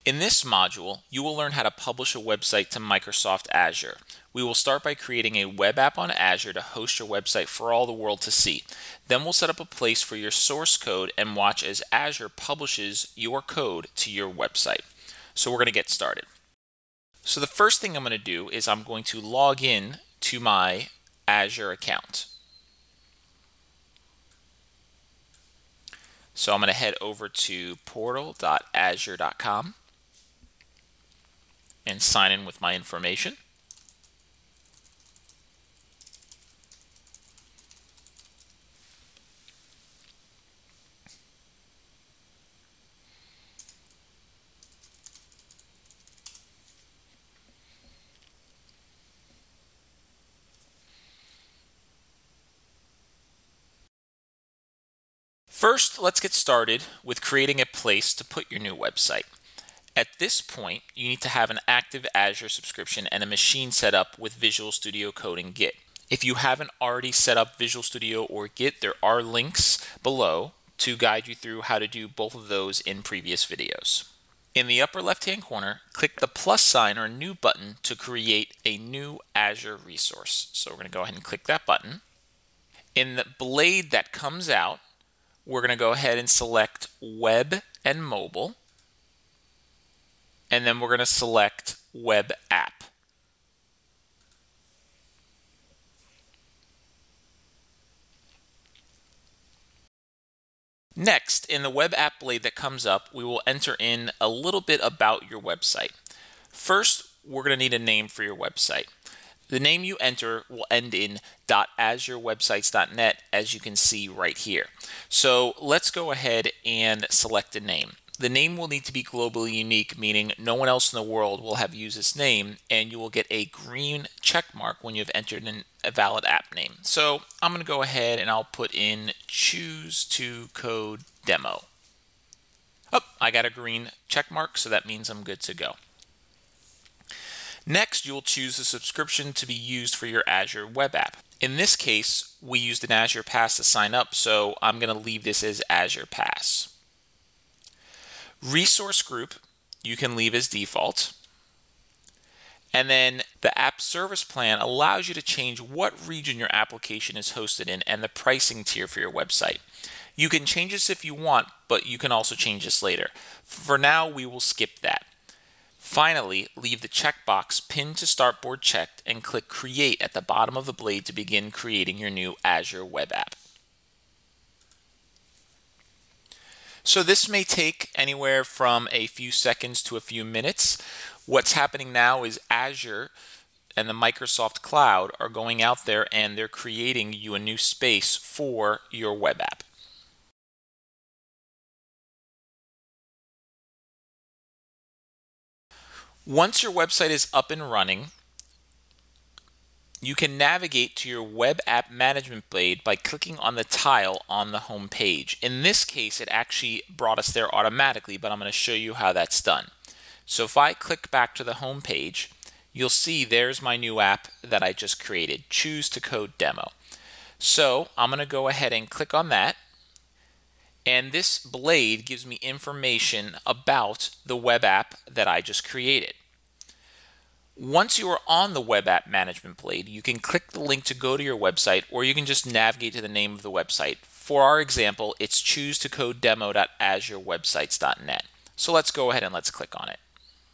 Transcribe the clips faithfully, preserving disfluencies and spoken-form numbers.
In this module, you will learn how to publish a website to Microsoft Azure. We will start by creating a web app on Azure to host your website for all the world to see. Then we'll set up a place for your source code and watch as Azure publishes your code to your website. So we're going to get started. So the first thing I'm going to do is I'm going to log in to my Azure account. So I'm going to head over to portal dot azure dot com and sign in with my information. First, let's get started with creating a place to put your new website. At this point, you need to have an active Azure subscription and a machine set up with Visual Studio Code and Git. If you haven't already set up Visual Studio or Git, there are links below to guide you through how to do both of those in previous videos. In the upper left-hand corner, click the plus sign or new button to create a new Azure resource. So we're going to go ahead and click that button. In the blade that comes out, we're going to go ahead and select Web and Mobile. And then we're going to select Web App. Next, in the Web App blade that comes up, we will enter in a little bit about your website. First, we're going to need a name for your website. The name you enter will end in .azure websites dot net, as you can see right here. So let's go ahead and select a name. The name will need to be globally unique, meaning no one else in the world will have used this name, and you will get a green check mark when you've entered in a valid app name. So I'm going to go ahead and I'll put in choose to code demo. Oh, I got a green check mark, so that means I'm good to go. Next, you'll choose a subscription to be used for your Azure web app. In this case, we used an Azure Pass to sign up, so I'm going to leave this as Azure Pass. Resource group, you can leave as default. And then the app service plan allows you to change what region your application is hosted in and the pricing tier for your website. You can change this if you want, but you can also change this later. For now, we will skip that. Finally, leave the checkbox pinned to Startboard checked and click Create at the bottom of the blade to begin creating your new Azure web app. So this may take anywhere from a few seconds to a few minutes. What's happening now is Azure and the Microsoft Cloud are going out there and they're creating you a new space for your web app. Once your website is up and running, you can navigate to your web app management blade by clicking on the tile on the home page. In this case, it actually brought us there automatically, but I'm going to show you how that's done. So if I click back to the home page, you'll see there's my new app that I just created, Choose to Code Demo. So I'm going to go ahead and click on that. And this blade gives me information about the web app that I just created. Once you are on the web app management blade, you can click the link to go to your website, or you can just navigate to the name of the website. For our example, it's choose to code demo dot azure websites dot net. So let's go ahead and let's click on it.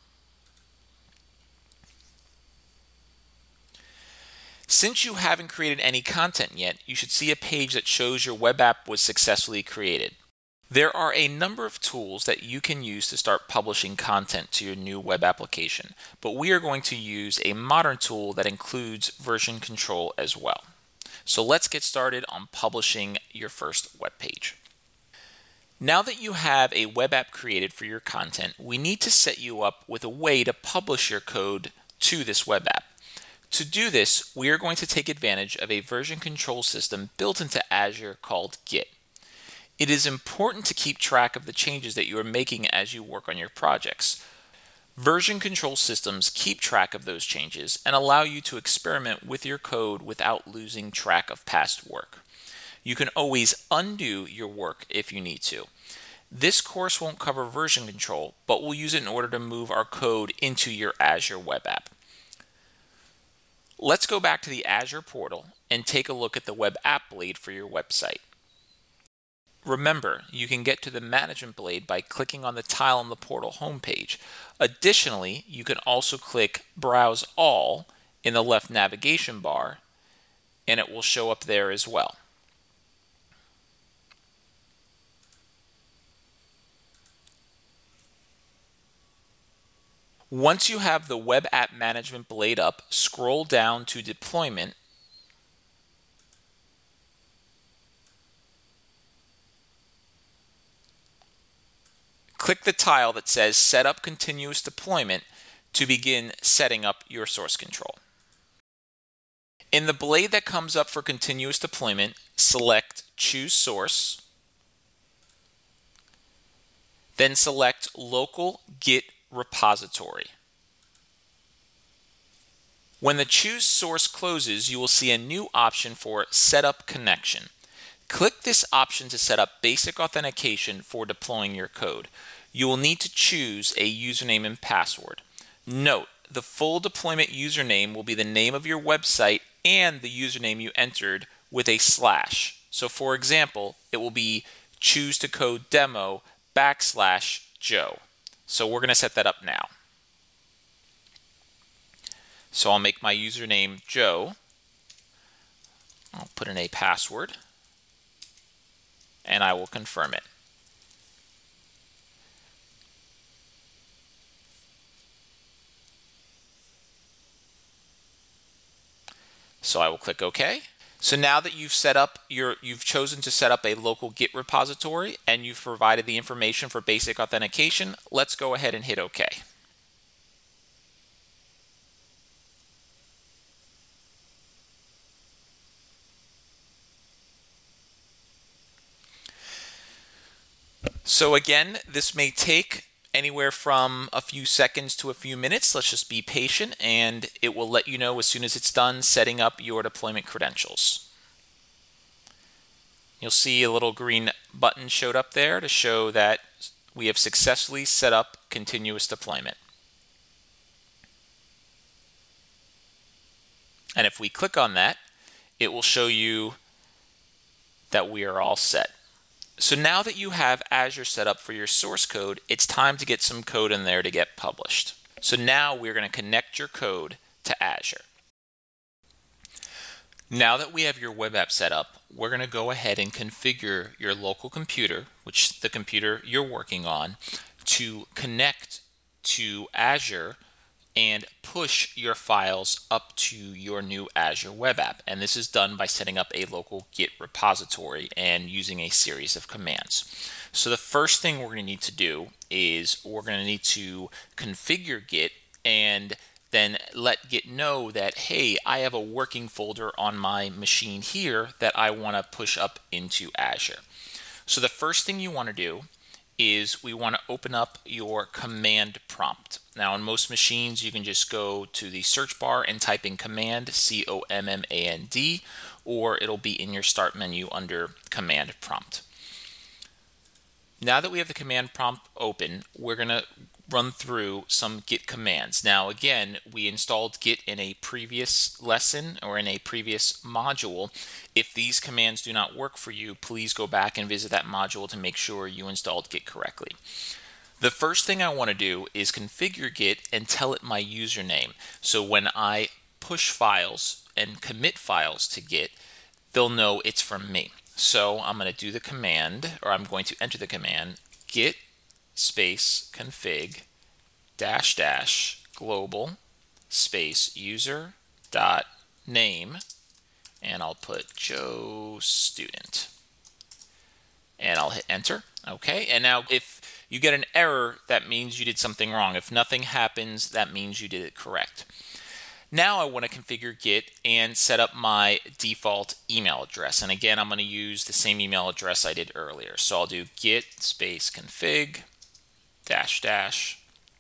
Since you haven't created any content yet, you should see a page that shows your web app was successfully created. There are a number of tools that you can use to start publishing content to your new web application, but we are going to use a modern tool that includes version control as well. So let's get started on publishing your first web page. Now that you have a web app created for your content, we need to set you up with a way to publish your code to this web app. To do this, we are going to take advantage of a version control system built into Azure called Git. It is important to keep track of the changes that you are making as you work on your projects. Version control systems keep track of those changes and allow you to experiment with your code without losing track of past work. You can always undo your work if you need to. This course won't cover version control, but we'll use it in order to move our code into your Azure web app. Let's go back to the Azure portal and take a look at the web app blade for your website. Remember, you can get to the management blade by clicking on the tile on the portal homepage. Additionally, you can also click Browse All in the left navigation bar, and it will show up there as well. Once you have the web app management blade up, scroll down to Deployment. Click the tile that says Set up continuous deployment to begin setting up your source control. In the blade that comes up for continuous deployment, select Choose Source, then select Local Git Repository. When the Choose Source closes, you will see a new option for Set up Connection. Click this option to set up basic authentication for deploying your code. You will need to choose a username and password. Note, the full deployment username will be the name of your website and the username you entered with a slash. So for example, it will be choose to code demo backslash Joe. So we're going to set that up now. So I'll make my username Joe. I'll put in a password, and I will confirm it. So I will click OK. So now that you've set up your, you've chosen to set up a local Git repository and you've provided the information for basic authentication, let's go ahead and hit OK. So again, this may take anywhere from a few seconds to a few minutes. Let's just be patient, and it will let you know as soon as it's done setting up your deployment credentials. You'll see a little green button showed up there to show that we have successfully set up continuous deployment. And if we click on that, it will show you that we are all set. So now that you have Azure set up for your source code, it's time to get some code in there to get published. So now we're going to connect your code to Azure. Now that we have your web app set up, we're going to go ahead and configure your local computer, which the computer you're working on, to connect to Azure and push your files up to your new Azure web app. And this is done by setting up a local Git repository and using a series of commands. So the first thing we're going to need to do is we're going to need to configure Git and then let Git know that, hey, I have a working folder on my machine here that I want to push up into Azure. So the first thing you want to do is we want to open up your command prompt. Now on most machines you can just go to the search bar and type in command, C O M M A N D, or it'll be in your start menu under command prompt. Now that we have the command prompt open, we're going to run through some Git commands. Now again, we installed Git in a previous lesson or in a previous module. If these commands do not work for you, please go back and visit that module to make sure you installed Git correctly. The first thing I want to do is configure Git and tell it my username. So when I push files and commit files to Git, they'll know it's from me. So I'm going to do the command, or I'm going to enter the command, git space config dash dash global space user dot name, and I'll put Joe student, and I'll hit enter. Okay, and now if you get an error, that means you did something wrong. If nothing happens, that means you did it correct. Now I want to configure Git and set up my default email address. And again, I'm going to use the same email address I did earlier. So I'll do git space config dash dash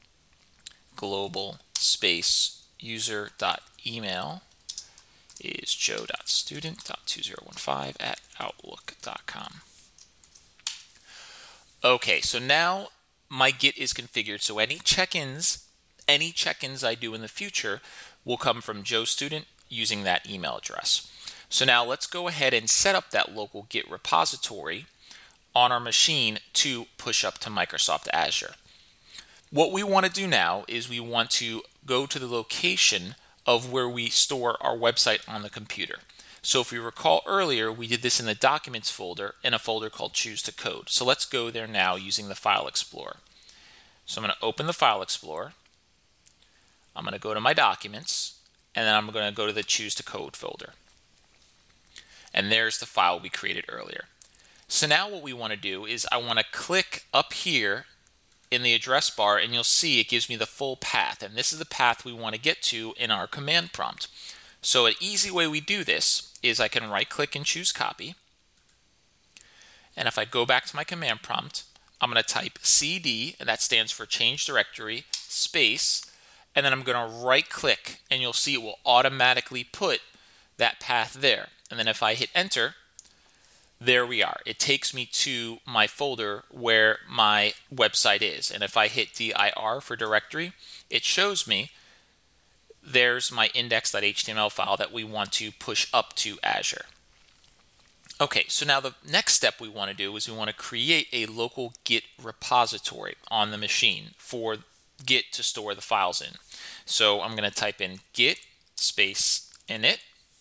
global space user dot email is joe dot student dot two zero one five at outlook dot com. Okay, so now my Git is configured, so any check-ins, any check-ins I do in the future will come from Joe Student using that email address. So now let's go ahead and set up that local Git repository on our machine to push up to Microsoft Azure. What we want to do now is we want to go to the location of where we store our website on the computer. So if we recall earlier, we did this in the Documents folder in a folder called Choose to Code. So let's go there now using the File Explorer. So I'm going to open the File Explorer. I'm going to go to my Documents, and then I'm going to go to the Choose to Code folder. And there's the file we created earlier. So now what we want to do is I want to click up here in the address bar, and you'll see it gives me the full path, and this is the path we want to get to in our command prompt. So an easy way we do this is I can right click and choose copy, and if I go back to my command prompt, I'm going to type cd, and that stands for change directory, space, and then I'm going to right click, and you'll see it will automatically put that path there. And then if I hit enter, there we are. It takes me to my folder where my website is. And if I hit dir for directory, it shows me there's my index.html file that we want to push up to Azure. Okay, so now the next step we want to do is we want to create a local Git repository on the machine for Git to store the files in. So I'm going to type in git space init,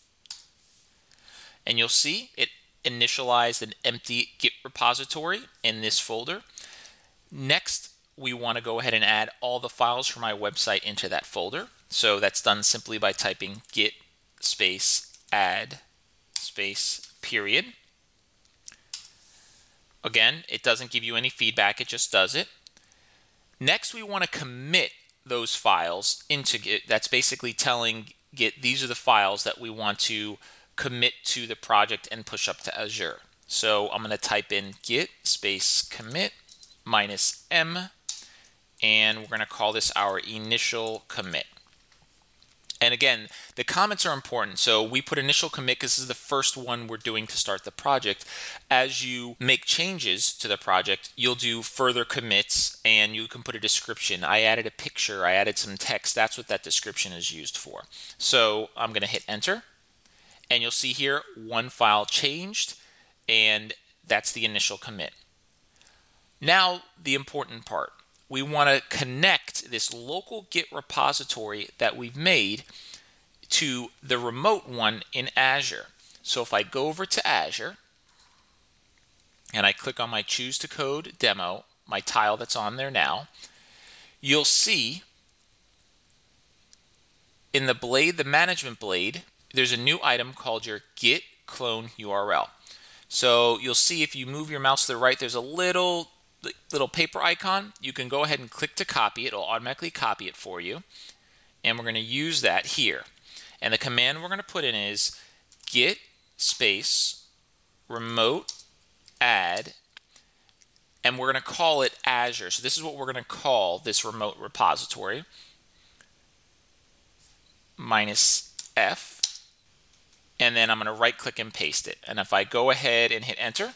and you'll see it initialized an empty Git repository in this folder. Next, we want to go ahead and add all the files for my website into that folder. So that's done simply by typing git space add space period. Again, it doesn't give you any feedback, it just does it. Next, we want to commit those files into Git. That's basically telling Git these are the files that we want to commit to the project and push up to Azure. So I'm going to type in git space commit minus m, and we're going to call this our initial commit. And again, the comments are important. So we put initial commit because this is the first one we're doing to start the project. As you make changes to the project, you'll do further commits, and you can put a description. I added a picture, I added some text. That's what that description is used for. So I'm going to hit enter. And you'll see here one file changed, and that's the initial commit. Now the important part. We want to connect this local Git repository that we've made to the remote one in Azure. So if I go over to Azure and I click on my Choose to Code demo, my tile that's on there now, you'll see in the blade, the management blade, there's a new item called your Git clone U R L. So you'll see if you move your mouse to the right, there's a little little paper icon. You can go ahead and click to copy it. It'll automatically copy it for you. And we're going to use that here. And the command we're going to put in is git space remote add, and we're going to call it Azure. So this is what we're going to call this remote repository, minus F. And then I'm going to right click and paste it. And if I go ahead and hit enter,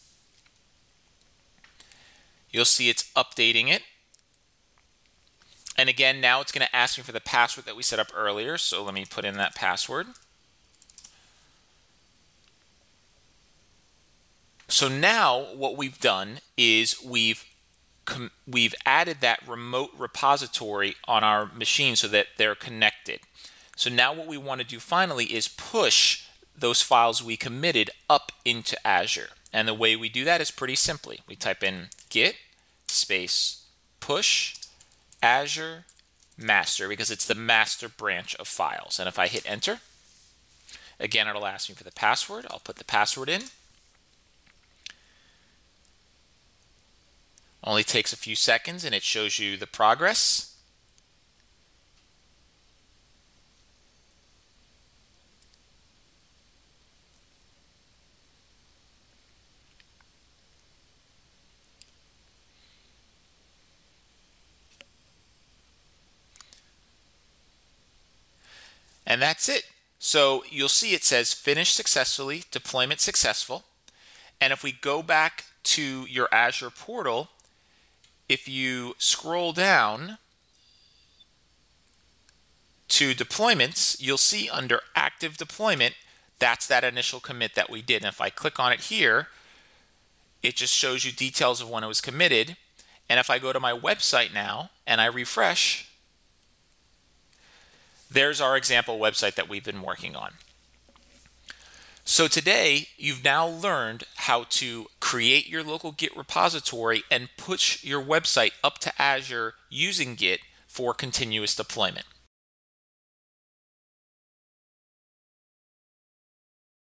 you'll see it's updating it. And again, now it's going to ask me for the password that we set up earlier. So let me put in that password. So now what we've done is we've we've added that remote repository on our machine so that they're connected. So now what we want to do finally is push those files we committed up into Azure. And the way we do that is pretty simply. We type in git space push Azure master, because it's the master branch of files. And if I hit enter, again, it'll ask me for the password. I'll put the password in. Only takes a few seconds, and it shows you the progress. And that's it. So you'll see it says finish successfully, deployment successful. And if we go back to your Azure portal, if you scroll down to deployments, you'll see under active deployment, that's that initial commit that we did. And if I click on it here, it just shows you details of when it was committed. And if I go to my website now and I refresh, there's our example website that we've been working on. So today, you've now learned how to create your local Git repository and push your website up to Azure using Git for continuous deployment.